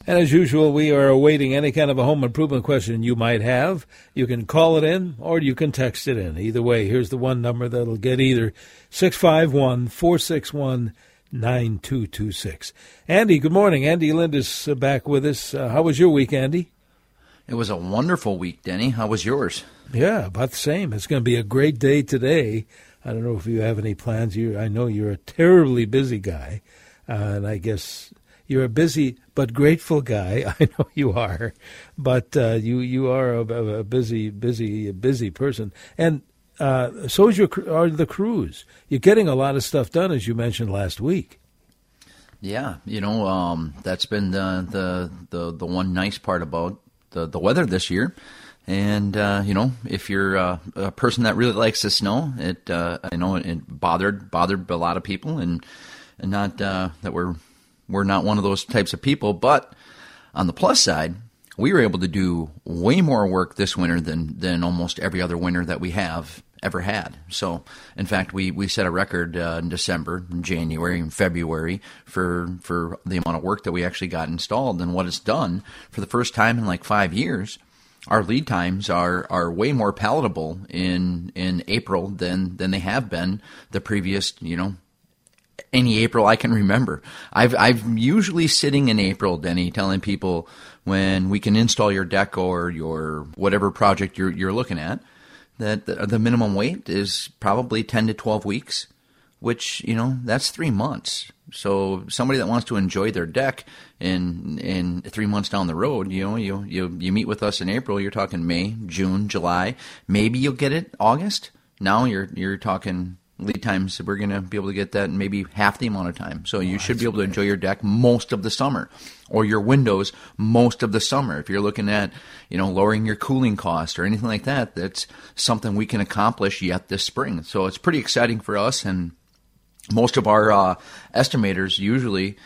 And as usual, we are awaiting any kind of a home improvement question you might have. You can call it in or you can text it in. Either way, here's the one number that'll get either 651-461-9226. Andy, good morning. Andy Lind is back with us. How was your week, Andy? It was a wonderful week, Denny. How was yours? Yeah, about the same. It's going to be a great day today. I don't know if you have any plans. I know you're a terribly busy guy, and I guess you're a busy but grateful guy. I know you are, but you are a busy person, and so is are the crews. You're getting a lot of stuff done, as you mentioned last week. Yeah, that's been the one nice part about the weather this year. And if you're a person that really likes the snow, I know it bothered a lot of people, and not that we're not one of those types of people. But on the plus side, we were able to do way more work this winter than almost every other winter that we have ever had. So, in fact, we set a record in December, in January, and February for the amount of work that we actually got installed. And what it's done for the first time in like 5 years, our lead times are way more palatable in April than they have been the previous, any April I can remember. I've usually sitting in April, Denny, telling people when we can install your deck or your whatever project you're looking at, that the minimum wait is probably 10 to 12 weeks, which, that's 3 months. So somebody that wants to enjoy their deck in 3 months down the road, you meet with us in April, you're talking May, June, July, maybe you'll get it August. Now you're talking lead times. We're going to be able to get that in maybe half the amount of time. So you should be able to enjoy your deck most of the summer, or your windows most of the summer. If you're looking at, lowering your cooling cost or anything like that, that's something we can accomplish yet this spring. So it's pretty exciting for us. And most of our estimators usually,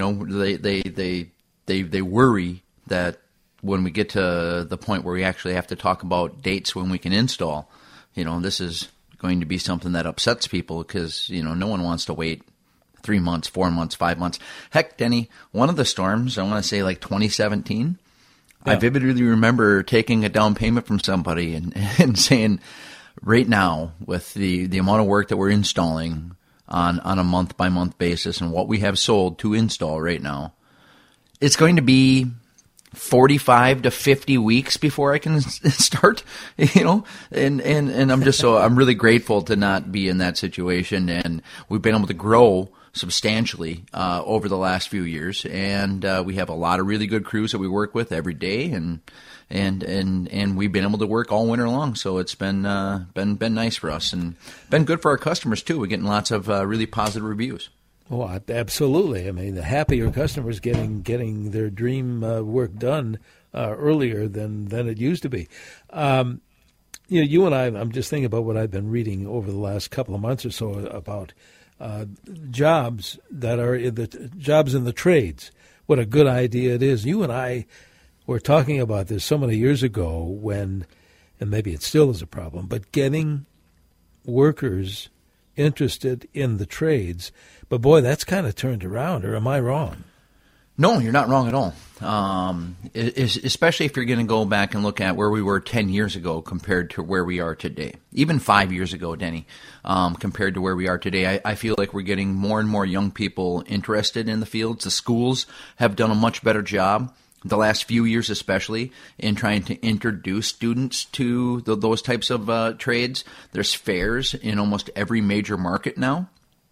they worry that when we get to the point where we actually have to talk about dates when we can install, this is going to be something that upsets people because, no one wants to wait 3 months, 4 months, 5 months. Heck, Denny, one of the storms, I want to say like 2017, yeah. I vividly remember taking a down payment from somebody and saying, right now, with the amount of work that we're installing on a month-by-month basis and what we have sold to install right now, it's going to be 45 to 50 weeks before I can start, and I'm really grateful to not be in that situation. And we've been able to grow substantially over the last few years, and we have a lot of really good crews that we work with every day, and we've been able to work all winter long. So it's been nice for us and been good for our customers too. We're getting lots of really positive reviews. Oh, absolutely. I mean, the happier customers getting their dream work done earlier than it used to be. You and I'm just thinking about what I've been reading over the last couple of months or so about jobs that are jobs in the trades. What a good idea it is. You and I were talking about this so many years ago when, and maybe it still is a problem, but getting workers interested in the trades. But boy, that's kind of turned around, or am I wrong? No, you're not wrong at all. Especially if you're going to go back and look at where we were 10 years ago compared to where we are today. Even 5 years ago, Denny, compared to where we are today. I feel like we're getting more and more young people interested in the fields. The schools have done a much better job, the last few years especially, in trying to introduce students to those types of trades. There's fairs in almost every major market now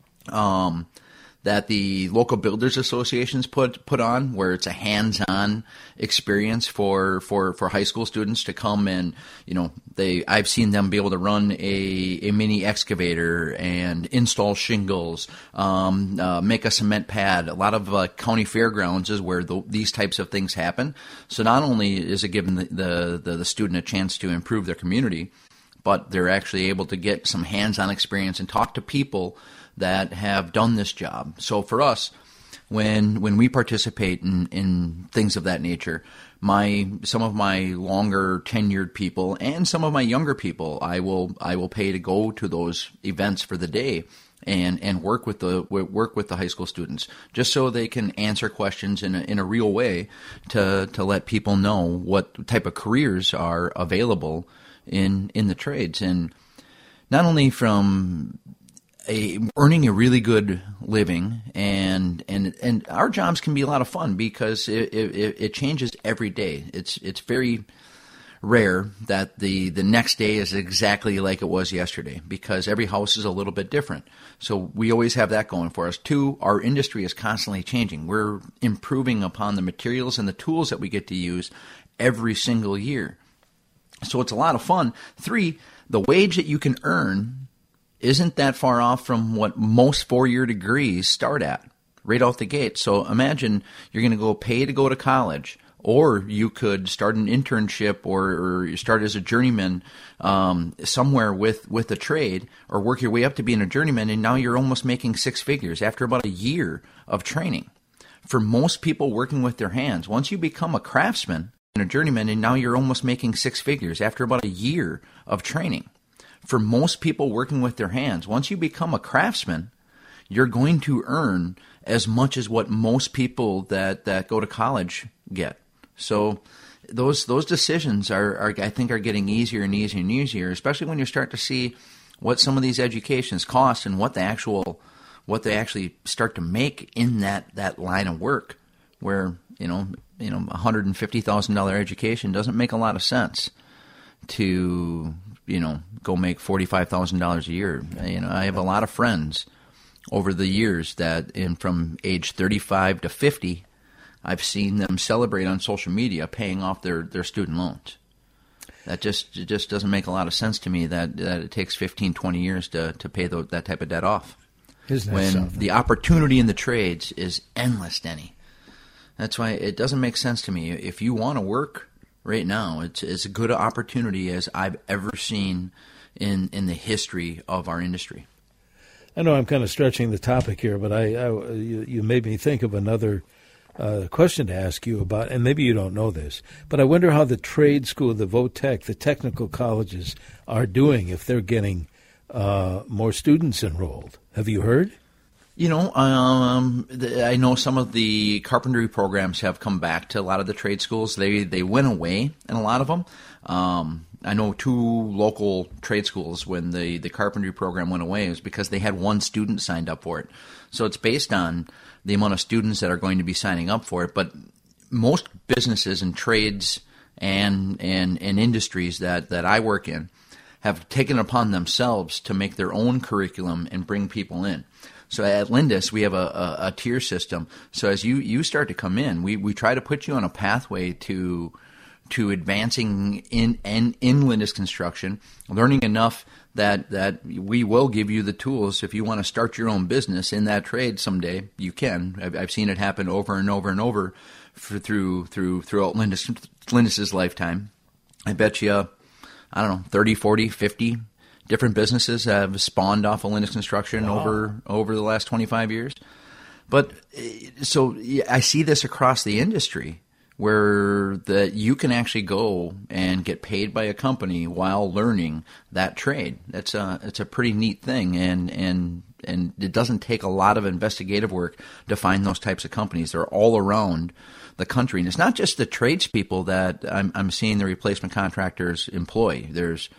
that the local builders associations put on, where it's a hands-on experience for high school students to come and, I've seen them be able to run a mini excavator and install shingles, make a cement pad. A lot of county fairgrounds is where these types of things happen. So not only is it giving the student a chance to improve their community, but they're actually able to get some hands-on experience and talk to people that have done this job. So for us, when we participate in things of that nature, some of my longer tenured people and some of my younger people, I will pay to go to those events for the day and work with the high school students, just so they can answer questions in a real way to let people know what type of careers are available in the trades, and not only from earning a really good living, and our jobs can be a lot of fun because it changes every day. It's very rare that the next day is exactly like it was yesterday, because every house is a little bit different. So we always have that going for us. 2, our industry is constantly changing. We're improving upon the materials and the tools that we get to use every single year. So it's a lot of fun. 3, the wage that you can earn isn't that far off from what most 4-year degrees start at right out the gate. So imagine you're going to go pay to go to college, or you could start an internship or you start as a journeyman somewhere with a trade, or work your way up to being a journeyman, and now you're almost making 6 figures after about a year of training. For most people working with their hands, once you become a craftsman and a journeyman, and now you're almost making 6 figures after about a year of training. For most people working with their hands, once you become a craftsman, you're going to earn as much as what most people that go to college get. So those decisions are I think are getting easier and easier and easier, especially when you start to see what some of these educations cost and what they actually start to make in that line of work, where $150,000 education doesn't make a lot of sense to go make $45,000 a year. I have a lot of friends over the years that from age 35 to 50, I've seen them celebrate on social media paying off their student loans. It just doesn't make a lot of sense to me that it takes 15, 20 years to pay that type of debt off. Isn't that when something? The opportunity in the trades is endless, Denny. That's why it doesn't make sense to me. If you want to work right now, it's as good an opportunity as I've ever seen in the history of our industry. I know I'm kind of stretching the topic here, but you made me think of another question to ask you about, and maybe you don't know this, but I wonder how the trade school, the VOTEC, the technical colleges are doing, if they're getting more students enrolled. Have you heard? I know some of the carpentry programs have come back to a lot of the trade schools. They went away in a lot of them. I know 2 local trade schools, when the carpentry program went away, it was because they had 1 student signed up for it. So it's based on the amount of students that are going to be signing up for it. But most businesses and trades and industries that I work in have taken it upon themselves to make their own curriculum and bring people in. So at Lindus, we have a tier system. So as you start to come in, we try to put you on a pathway to advancing in Lindus construction, learning enough that we will give you the tools. If you want to start your own business in that trade someday, you can. I've seen it happen over and over and over throughout Lindus's lifetime. I bet you, 30, 40, 50 different businesses have spawned off of Lindus Construction over the last 25 years. But so I see this across the industry, where you can actually go and get paid by a company while learning that trade. It's a pretty neat thing, and it doesn't take a lot of investigative work to find those types of companies. They're all around the country, and it's not just the tradespeople that I'm seeing the replacement contractors employ. There's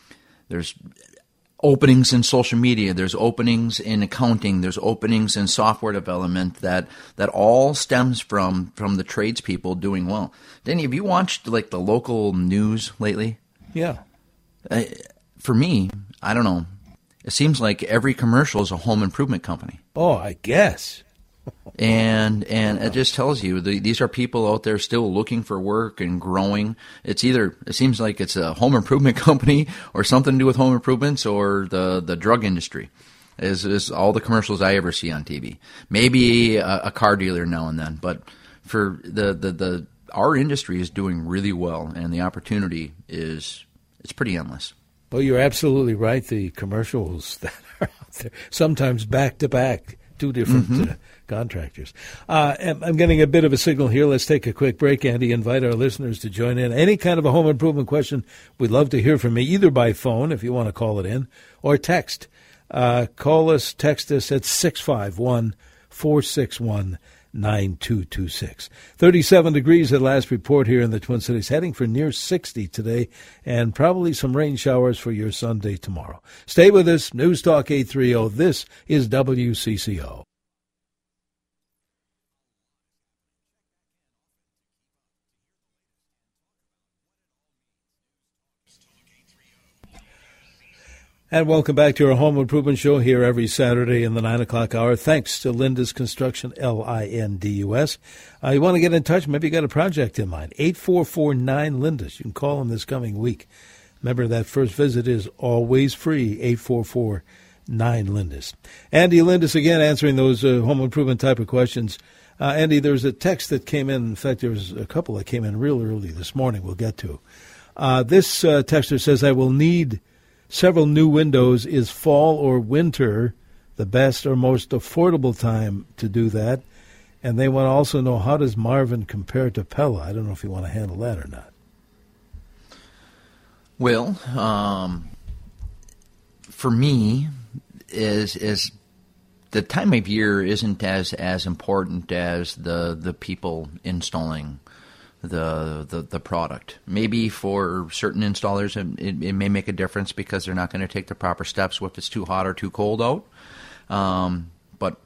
openings in social media, there's openings in accounting, there's openings in software development that all stems from the tradespeople doing well. Danny, have you watched the local news lately? Yeah. For me, I don't know. It seems like every commercial is a home improvement company. Oh, I guess. And it just tells you these are people out there still looking for work and growing. It seems like it's a home improvement company or something to do with home improvements, or the drug industry is all the commercials I ever see on TV. Maybe a car dealer now and then, but for our industry is doing really well, and the opportunity it's pretty endless. Well, you're absolutely right. The commercials that are out there, sometimes back to back, 2 different contractors. I'm getting a bit of a signal here. Let's take a quick break, Andy. Invite our listeners to join in. Any kind of a home improvement question, we'd love to hear from you, either by phone, if you want to call it in, or text. Call us, text us at 651-461-9226. 37 degrees at last report here in the Twin Cities, heading for near 60 today, and probably some rain showers for your Sunday tomorrow. Stay with us. News Talk 830. This is WCCO. And welcome back to our Home Improvement Show here every Saturday in the 9 o'clock hour. Thanks to Lindus Construction, Lindus. You want to get in touch? Maybe you got a project in mind. 844-9-LINDUS. You can call them this coming week. Remember, that first visit is always free, 844-9-LINDUS. Andy Lindus again answering those home improvement type of questions. Andy, there's a text that came in. In fact, there was a couple that came in real early this morning we'll get to. This texter says, I will need several new windows. Is fall or winter the best or most affordable time to do that? And they want to also know, how does Marvin compare to Pella? I don't know if you want to handle that or not. Well, for me, is the time of year isn't as important as the people installing the product. Maybe for certain installers it may make a difference because they're not going to take the proper steps if it's too hot or too cold out. But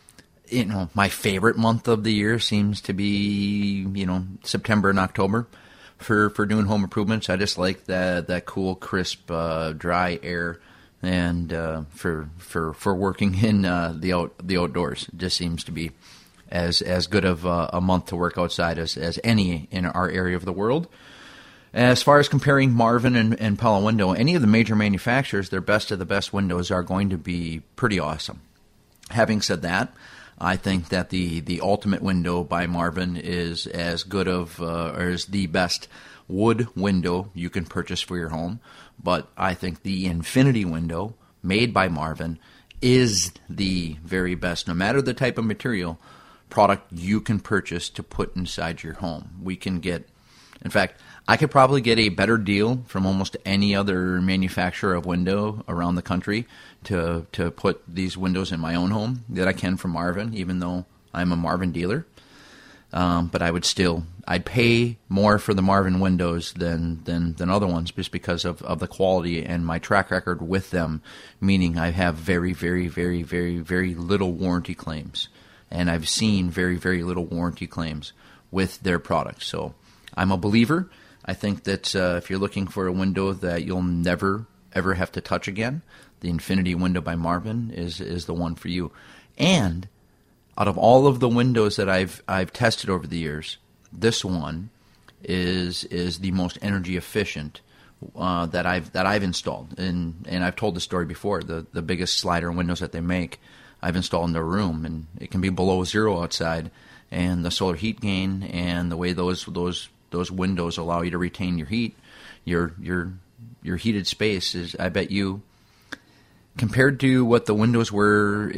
my favorite month of the year seems to be September and October for doing home improvements. I just like that cool, crisp, dry air, and for working in the outdoors. It just seems to be as good of a month to work outside as any in our area of the world. As far as comparing Marvin and Pella Window, any of the major manufacturers, their best of the best windows are going to be pretty awesome. Having said that, I think that the Ultimate Window by Marvin is as good of or is the best wood window you can purchase for your home. But I think the Infinity Window made by Marvin is the very best, no matter the type of material, product you can purchase to put inside your home. We can get, in fact, I could probably get a better deal from almost any other manufacturer of window around the country to put these windows in my own home that I can from Marvin, even though I'm a Marvin dealer. But I'd pay more for the Marvin windows than other ones just because of the quality and my track record with them, meaning I have very, very, very, very, very little warranty claims. And I've seen very, very little warranty claims with their products. So I'm a believer. I think that if you're looking for a window that you'll never, ever have to touch again, the Infinity Window by Marvin is the one for you. And out of all of the windows that I've tested over the years, this one is the most energy efficient that I've installed. And I've told the story before. The biggest slider windows that they make, I've installed in their room, and it can be below zero outside, and the solar heat gain and the way those windows allow you to retain your heat, your heated space is, I bet you, compared to what the windows were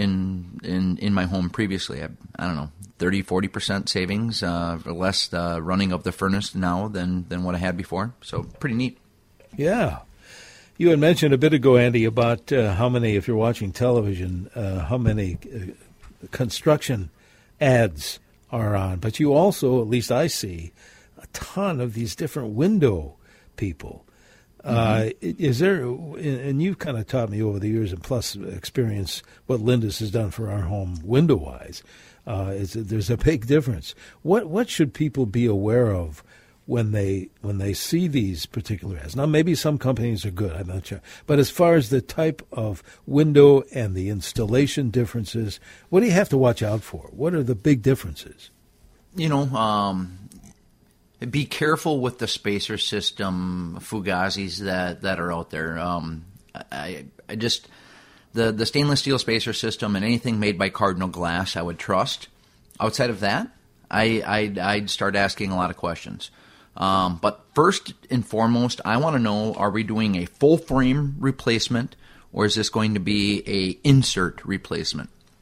in my home previously, I don't know, 30-40% savings, less running of the furnace now than what I had before. So pretty neat. Yeah. You had mentioned a bit ago, Andy, about how many, if you're watching television, how many construction ads are on. But you also, at least I see, a ton of these different window people. Is there, and you've kind of taught me over the years, and plus experience what Lindus has done for our home window-wise, there's a big difference. What should people be aware of when they see these particular ads? Now, maybe some companies are good, I'm not sure. But as far as the type of window and the installation differences, what do you have to watch out for? What are the big differences? Be careful with the spacer system Fugazis that are out there. I just the stainless steel spacer system and anything made by Cardinal Glass I would trust. Outside of that, I'd start asking a lot of questions. But first and foremost, I want to know, are we doing a full frame replacement or is this going to be a insert replacement?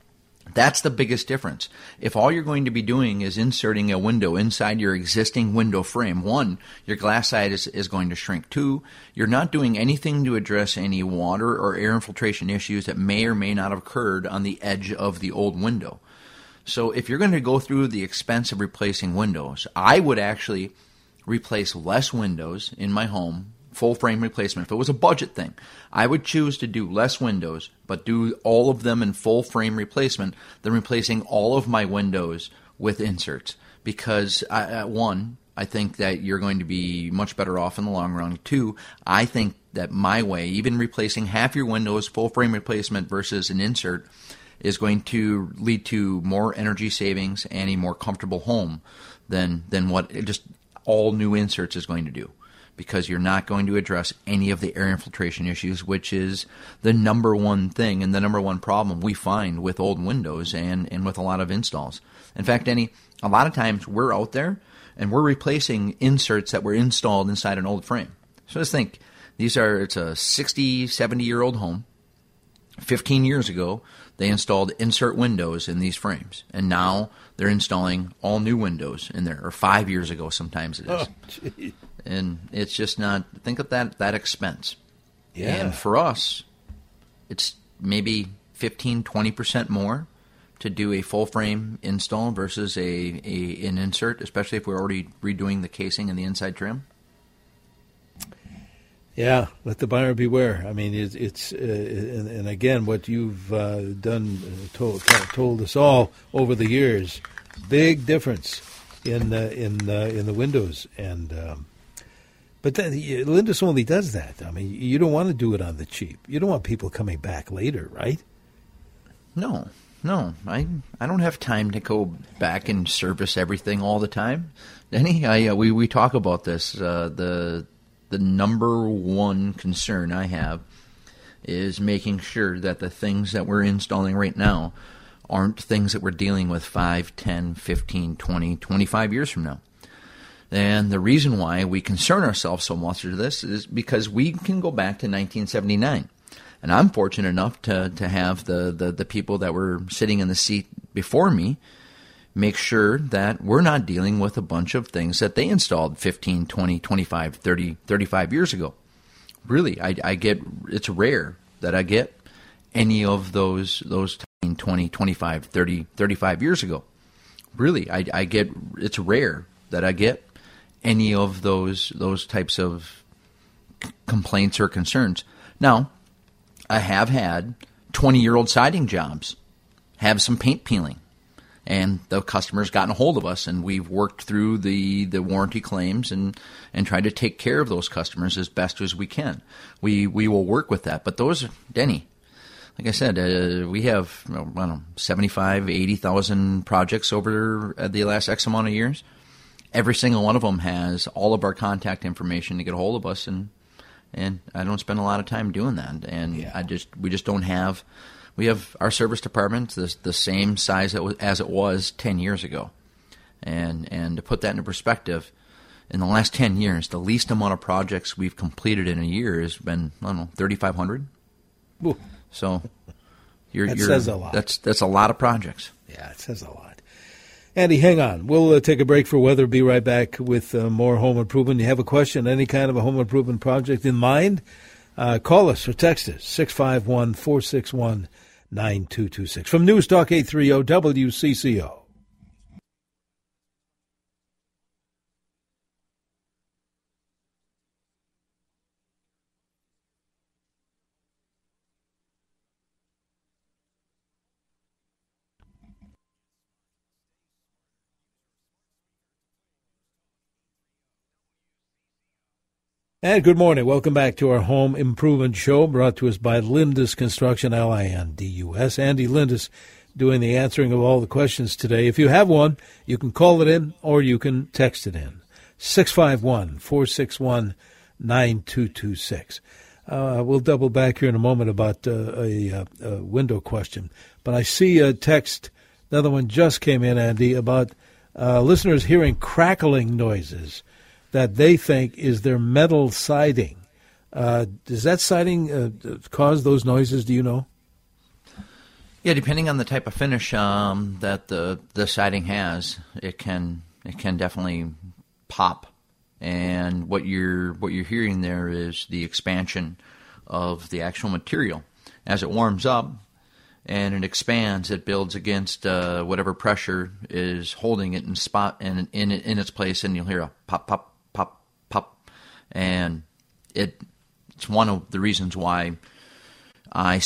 That's the biggest difference. If all you're going to be doing is inserting a window inside your existing window frame, one, your glass side is going to shrink. Two, you're not doing anything to address any water or air infiltration issues that may or may not have occurred on the edge of the old window. So if you're going to go through the expense of replacing windows, I would actually replace less windows in my home, full frame replacement. If it was a budget thing, I would choose to do less windows, but do all of them in full frame replacement than replacing all of my windows with inserts. Because, one, I think that you're going to be much better off in the long run. Two, I think that my way, even replacing half your windows, full frame replacement versus an insert, is going to lead to more energy savings and a more comfortable home than what just all new inserts is going to do. Because you're not going to address any of the air infiltration issues, which is the number one thing and the number one problem we find with old windows and with a lot of installs. In fact, Denny, a lot of times we're out there and we're replacing inserts that were installed inside an old frame. So just think, it's a 60, 70-year-old home. 15 years ago, they installed insert windows in these frames, and now they're installing all new windows in there, or 5 years ago sometimes it is. Oh, and it's just not, think of that expense. Yeah. And for us, it's maybe 15, 20% more to do a full frame install versus an insert, especially if we're already redoing the casing and the inside trim. Yeah, let the buyer beware. I mean, it's and again, what you've told us all over the years, big difference in the windows. And but then Lindus only does that. I mean, you don't want to do it on the cheap. You don't want people coming back later, right? No, I don't have time to go back and service everything all the time. Denny, we talk about this. The number one concern I have is making sure that the things that we're installing right now aren't things that we're dealing with 5, 10, 15, 20, 25 years from now. And the reason why we concern ourselves so much with this is because we can go back to 1979. And I'm fortunate enough to have the people that were sitting in the seat before me make sure that we're not dealing with a bunch of things that they installed 15, 20, 25, 30, 35 years ago. Really, it's rare that I get any of those 20, 25, 30, 35 years ago. Really, it's rare that I get any of those types of complaints or concerns. Now, I have had 20-year-old siding jobs have some paint peeling. And the customer's gotten a hold of us, and we've worked through the warranty claims and tried to take care of those customers as best as we can. We will work with that. But those, Denny, like I said, we have 75, 80,000 projects over the last X amount of years. Every single one of them has all of our contact information to get a hold of us, and I don't spend a lot of time doing that. And yeah. We just don't have. We have our service department the same size as it was 10 years ago. And to put that into perspective, in the last 10 years, the least amount of projects we've completed in a year has been, 3,500. Ooh. So that says a lot. That's a lot of projects. Yeah, it says a lot. Andy, hang on. We'll take a break for weather. Be right back with more home improvement. You have a question, any kind of a home improvement project in mind? Call us or text us, 651-461-9226. From News Talk 830 WCCO. And good morning. Welcome back to our Home Improvement Show, brought to us by Lindus Construction, Lindus. Andy Lindus doing the answering of all the questions today. If you have one, you can call it in or you can text it in. 651-461-9226. We'll double back here in a moment about a window question. But I see a text, another one just came in, Andy, about listeners hearing crackling noises that they think is their metal siding. Does that siding cause those noises, do you know? Yeah, depending on the type of finish that the siding has, it can definitely pop. And what you're hearing there is the expansion of the actual material as it warms up and it expands. It builds against whatever pressure is holding it in its place, and you'll hear a pop, pop, pop, pop, and it's one of the reasons why I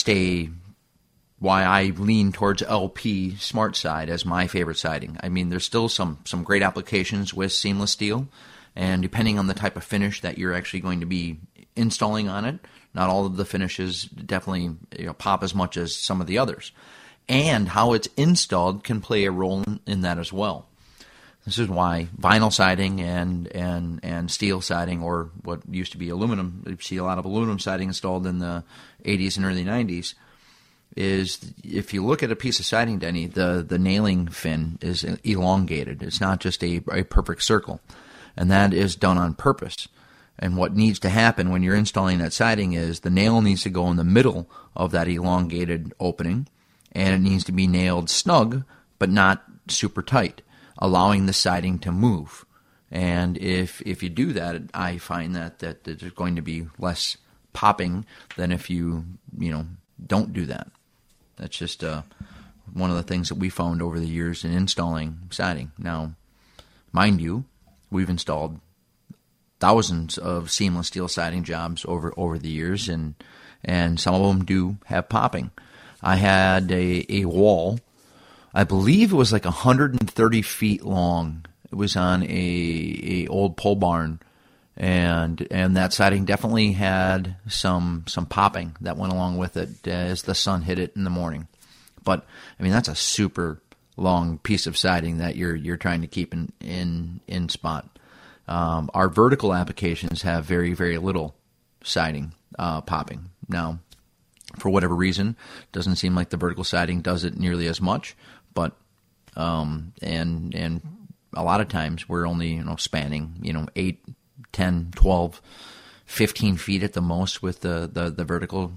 lean towards LP Smart Side as my favorite siding. I mean, there's still some great applications with seamless steel, and depending on the type of finish that you're actually going to be installing on it, not all of the finishes definitely pop as much as some of the others. And how it's installed can play a role in that as well. This is why vinyl siding and steel siding, or what used to be aluminum, you see a lot of aluminum siding installed in the 80s and early 90s, is if you look at a piece of siding, Denny, the nailing fin is elongated. It's not just a perfect circle. And that is done on purpose. And what needs to happen when you're installing that siding is the nail needs to go in the middle of that elongated opening, and it needs to be nailed snug, but not super tight, allowing the siding to move. And if you do that, I find that there's going to be less popping than if you don't do that. That's just one of the things that we found over the years in installing siding. Now, mind you, we've installed thousands of seamless steel siding jobs over the years, and some of them do have popping. I had a wall, I believe it was like 130 feet long. It was on a old pole barn, and that siding definitely had some popping that went along with it as the sun hit it in the morning. But I mean, that's a super long piece of siding that you're trying to keep in spot. Our vertical applications have very, very little siding popping. Now, for whatever reason, it doesn't seem like the vertical siding does it nearly as much, but and a lot of times we're only spanning 8, 10, 12, 15 feet at the most with the vertical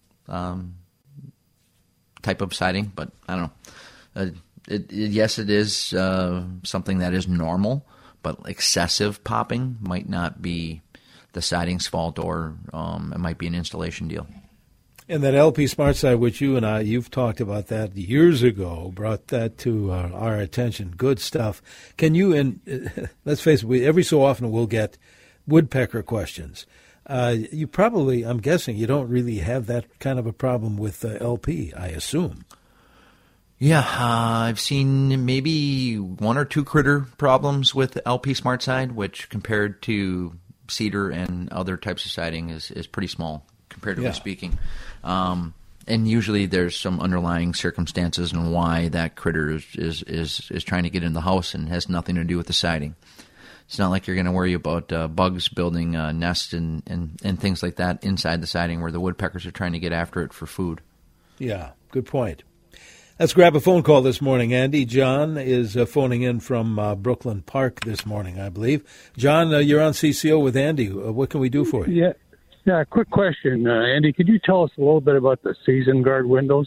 type of siding. But I don't know. Yes, it is something that is normal, but excessive popping might not be the siding's fault, or it might be an installation deal. And that LP Smart Side, which you've talked about that years ago, brought that to our attention. Good stuff. Can you, and let's face it, every so often we'll get woodpecker questions. You probably, I'm guessing, you don't really have that kind of a problem with LP, I assume. Yeah, I've seen maybe one or two critter problems with LP Smart Side, which compared to cedar and other types of siding is pretty small, comparatively speaking. And usually there's some underlying circumstances and why that critter is trying to get in the house, and has nothing to do with the siding. It's not like you're going to worry about bugs building nests and things like that inside the siding where the woodpeckers are trying to get after it for food. Yeah, good point. Let's grab a phone call this morning, Andy. John is phoning in from Brooklyn Park this morning, I believe. John, you're on CCO with Andy. What can we do for you? Yeah. Quick question, Andy. Could you tell us a little bit about the Season Guard windows?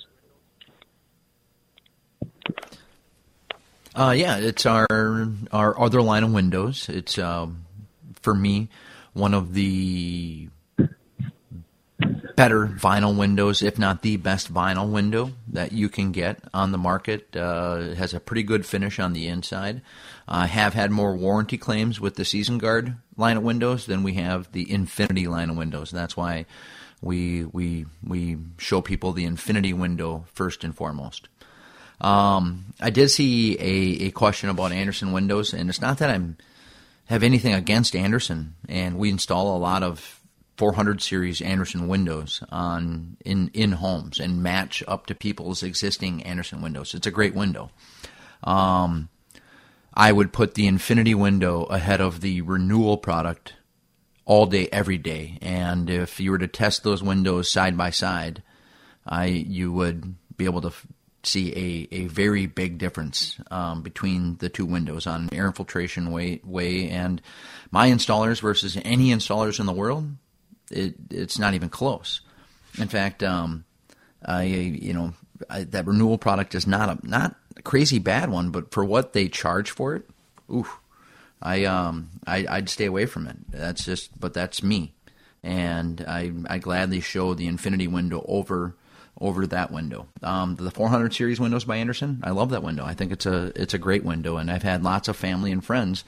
It's our other line of windows. It's for me one of the better vinyl windows, if not the best vinyl window that you can get on the market. It has a pretty good finish on the inside. I have had more warranty claims with the Season Guard line of windows than we have the Infinity line of windows. That's why we show people the Infinity window first and foremost. I did see a question about Andersen windows, and it's not that I have anything against Andersen, and we install a lot of 400 series Andersen windows in homes and match up to people's existing Andersen windows. It's a great window. I would put the Infinity window ahead of the Renewal product all day, every day. And if you were to test those windows side by side, you would be able to see a very big difference between the two windows on air infiltration way. And my installers versus any installers in the world, it's not even close. In fact, that renewal product is not a crazy bad one, but for what they charge for it, I'd stay away from it. That's me, and I gladly show the Infinity window over that window. The 400 series windows by Andersen, I love that window. I think it's a great window, and I've had lots of family and friends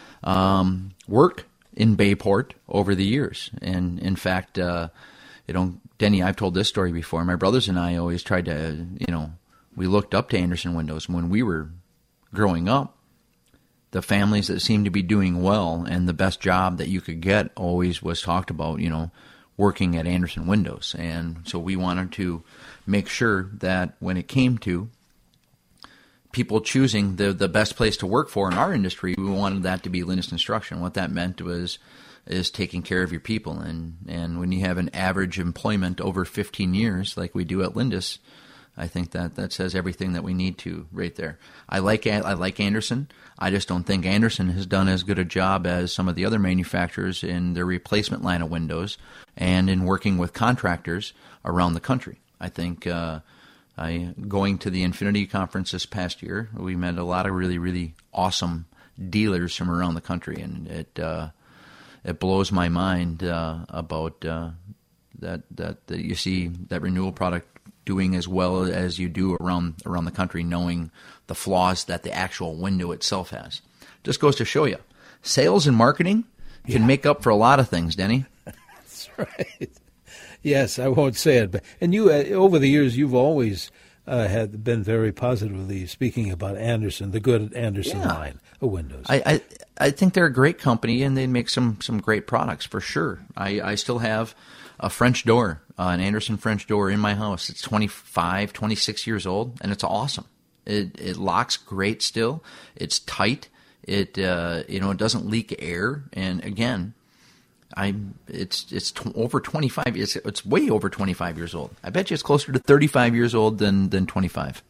work in Bayport over the years. And in fact, Denny, I've told this story before. My brothers and I always tried to, we looked up to Andersen windows when we were growing up. The families that seemed to be doing well and the best job that you could get always was talked about, working at Andersen Windows. And so we wanted to make sure that when it came to people choosing the best place to work for in our industry, we wanted that to be Lindus Construction. What that meant is taking care of your people. And when you have an average employment over 15 years like we do at Lindus, I think that says everything that we need to right there. I like Andersen. I just don't think Andersen has done as good a job as some of the other manufacturers in their replacement line of windows and in working with contractors around the country. I think going to the Infinity Conference this past year, we met a lot of really, really awesome dealers from around the country, and it blows my mind about that you see that renewal product doing as well as you do around the country, knowing the flaws that the actual window itself has. Just goes to show you, sales and marketing can make up for a lot of things, Denny. That's right. Yes, I won't say it, but you over the years you've always had been very positively speaking about Andersen, the good Andersen line of windows. I think they're a great company, and they make some great products for sure. I still have a French door, an Andersen French door in my house. It's 25, 26 years old, and it's awesome. It locks great still. It's tight. It doesn't leak air. And again, it's over 25. It's way over 25 years old. I bet you it's closer to 35 years old than 25.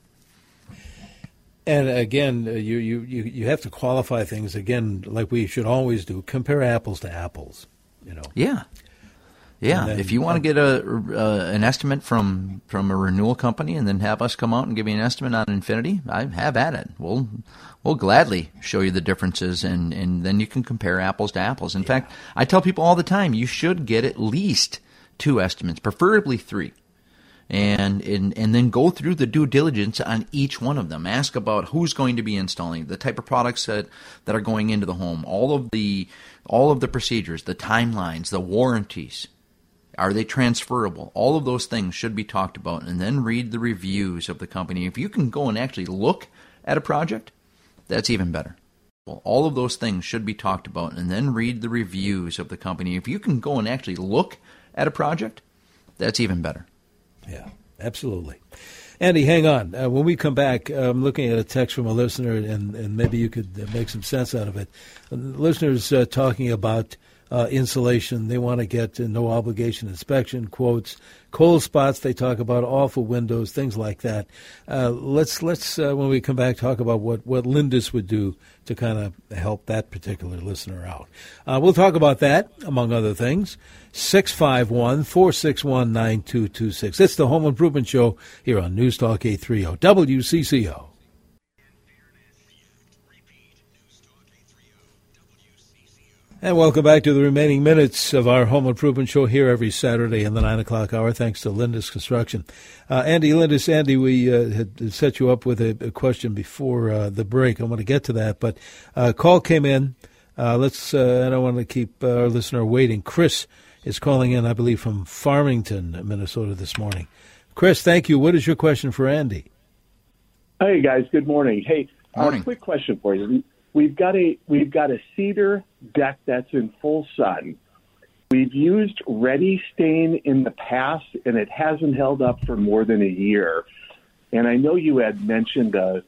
And again, you have to qualify things again, like we should always do. Compare apples to apples. Yeah. Yeah, then, if you want to get an estimate from a renewal company and then have us come out and give you an estimate on Infinity, I have at it. We'll gladly show you the differences, and then you can compare apples to apples. In fact, I tell people all the time, you should get at least 2 estimates, preferably 3. And then go through the due diligence on each one of them. Ask about who's going to be installing, the type of products that are going into the home, all of the procedures, the timelines, the warranties. Are they transferable? All of those things should be talked about, and then read the reviews of the company. If you can go and actually look at a project, that's even better. Well, all of those things should be talked about, and then read the reviews of the company. If you can go and actually look at a project, that's even better. Yeah, absolutely. Andy, hang on. When we come back, I'm looking at a text from a listener, and maybe you could make some sense out of it. The listener's talking about insulation. They want to get no obligation inspection quotes, cold spots. They talk about awful windows, things like that. Let's when we come back, talk about what Lindus would do to kind of help that particular listener out. We'll talk about that, among other things. 651-461-9226. It's the Home Improvement Show here on News Talk 830 WCCO. And welcome back to the remaining minutes of our Home Improvement Show here every Saturday in the 9 o'clock hour, thanks to Lindus Construction. Andy Lindus, we had set you up with a question before the break. I want to get to that, but a call came in. I don't want to keep our listener waiting. Chris is calling in, I believe, from Farmington, Minnesota this morning. Chris, thank you. What is your question for Andy? Hey, guys. Good morning. Hey, morning. Quick question for you. We've got a cedar deck that's in full sun. We've used Ready Stain in the past, and it hasn't held up for more than a year. And I know you had mentioned the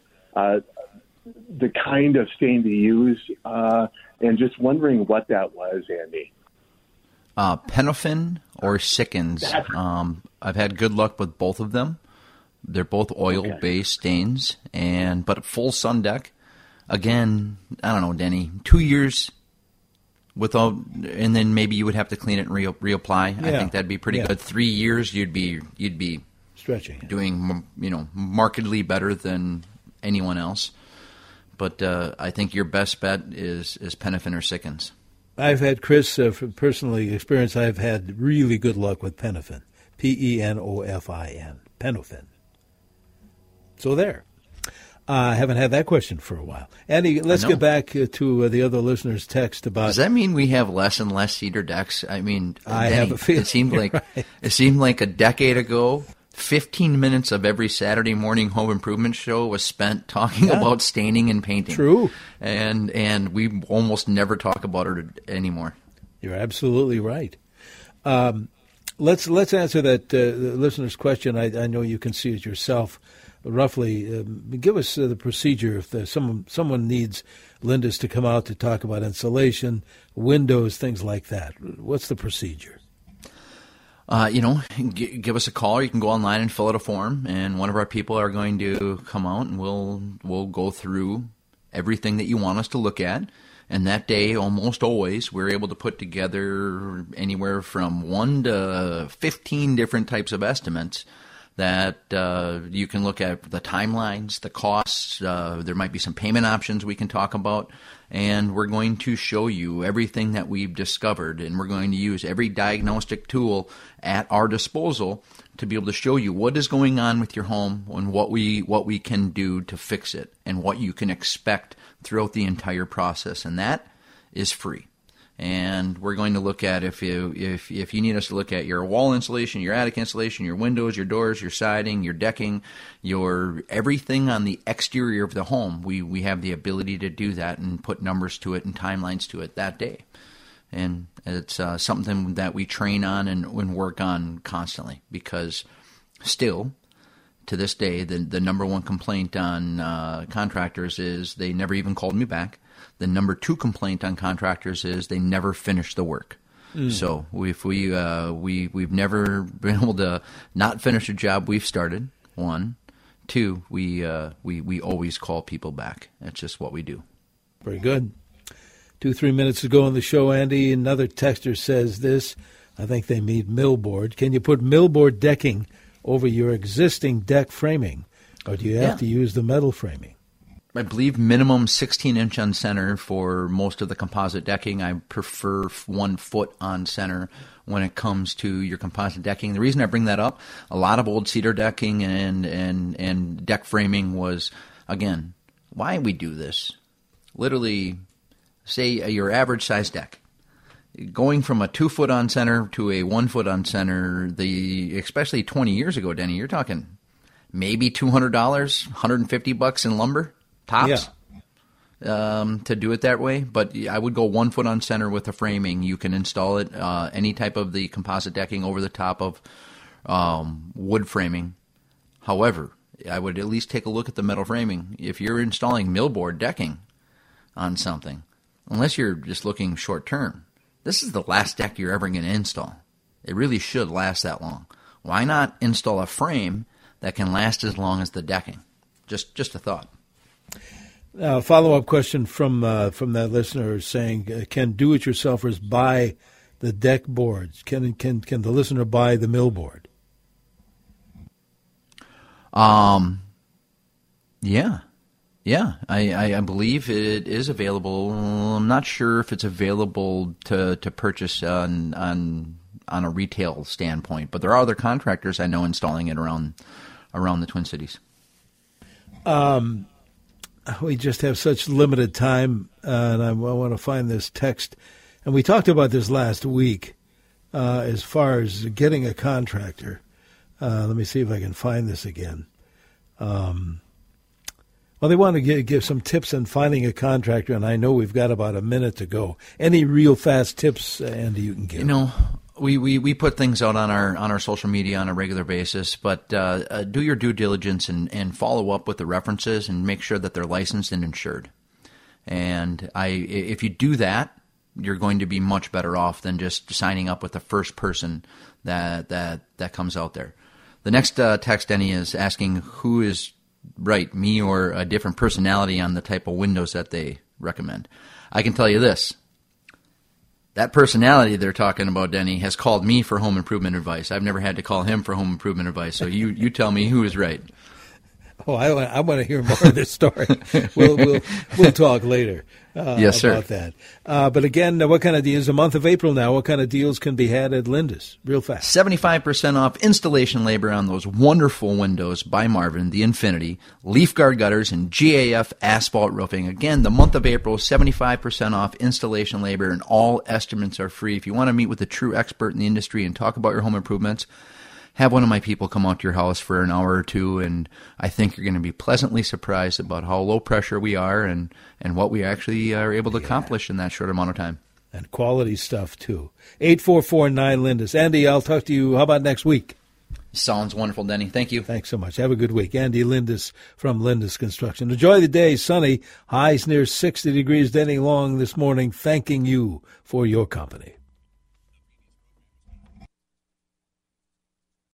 kind of stain to use, and just wondering what that was, Andy. Penofin or Sikkens. I've had good luck with both of them. They're both oil-based stains, but a full sun deck. Again, I don't know, Denny, 2 years without, and then maybe you would have to clean it and reapply. Yeah. I think that'd be pretty good. 3 years, you'd be stretching it. doing markedly better than anyone else. But I think your best bet is Penofin or Sikkens. I've had, Chris, from personally experience, I've had really good luck with Penofin. Penofin. Penofin. So there. I haven't had that question for a while. Andy, let's get back to the other listener's text about... Does that mean we have less and less cedar decks? I mean, I have a feeling. It seemed like a decade ago, 15 minutes of every Saturday morning home improvement show was spent talking about staining and painting. True. And we almost never talk about it anymore. You're absolutely right. Let's answer that the listener's question. I know you can see it yourself. Roughly, give us the procedure if someone needs Lindus to come out to talk about insulation, windows, things like that. What's the procedure? Give us a call, or you can go online and fill out a form, and one of our people are going to come out, and we'll go through everything that you want us to look at. And that day, almost always, we're able to put together anywhere from 1 to 15 different types of estimates that you can look at the timelines, the costs. There might be some payment options we can talk about. And we're going to show you everything that we've discovered. And we're going to use every diagnostic tool at our disposal to be able to show you what is going on with your home and what we can do to fix it and what you can expect throughout the entire process. And that is free. And we're going to look at if you need us to look at your wall insulation, your attic insulation, your windows, your doors, your siding, your decking, your everything on the exterior of the home. We have the ability to do that and put numbers to it and timelines to it that day. And it's something that we train on and work on constantly, because still, to this day, the number one complaint on contractors is they never even called me back. The number 2 complaint on contractors is they never finish the work. So if we've never been able to not finish a job we've started. 1, 2, we always call people back. That's just what we do. Very good. 2-3 minutes ago on the show, Andy, another texter says this. I think they mean millboard. Can you put millboard decking over your existing deck framing, or do you have to use the metal framing? I believe minimum 16-inch on center for most of the composite decking. I prefer 1 foot on center when it comes to your composite decking. The reason I bring that up, a lot of old cedar decking and deck framing was, again, why we do this. Literally, say your average size deck. Going from a 2 foot on center to a 1 foot on center, especially 20 years ago, Denny, you're talking maybe $200, $150 in lumber. Tops, to do it that way. But I would go 1 foot on center with the framing. You can install it, any type of the composite decking over the top of wood framing. However, I would at least take a look at the metal framing. If you're installing millboard decking on something, unless you're just looking short term, this is the last deck you're ever going to install. It really should last that long. Why not install a frame that can last as long as the decking? Just a thought. Follow-up question from that listener saying, can do-it-yourselfers buy the deck boards? Can the listener buy the millboard? Yeah. I believe it is available. I'm not sure if it's available to purchase on a retail standpoint, but there are other contractors I know installing it around the Twin Cities. We just have such limited time, and I want to find this text. And we talked about this last week as far as getting a contractor. Let me see if I can find this again. Well, they want to give some tips on finding a contractor, and I know we've got about a minute to go. Any real fast tips, Andy, you can give? We put things out on our social media on a regular basis, but do your due diligence and follow up with the references and make sure that they're licensed and insured. And if you do that, you're going to be much better off than just signing up with the first person that comes out there. The next text, Denny, is asking who is right, me or a different personality on the type of windows that they recommend. I can tell you this. That personality they're talking about, Denny, has called me for home improvement advice. I've never had to call him for home improvement advice. So you tell me who is right. Oh, I want to hear more of this story. We'll talk later Yes, about sir. that. But again, what kind of deals? The month of April now. What kind of deals can be had at Lindus? Real fast. 75% off installation labor on those wonderful windows by Marvin, the Infinity, Leaf Guard gutters, and GAF asphalt roofing. Again, the month of April, 75% off installation labor, and all estimates are free. If you want to meet with a true expert in the industry and talk about your home improvements, have one of my people come out to your house for an hour or two, and I think you're going to be pleasantly surprised about how low pressure we are and what we actually are able to accomplish in that short amount of time. And quality stuff, too. 844-9-LINDUS. Andy, I'll talk to you. How about next week? Sounds wonderful, Denny. Thank you. Thanks so much. Have a good week. Andy Lindus from Lindus Construction. Enjoy the day. Sunny. Highs near 60 degrees. Denny Long this morning thanking you for your company.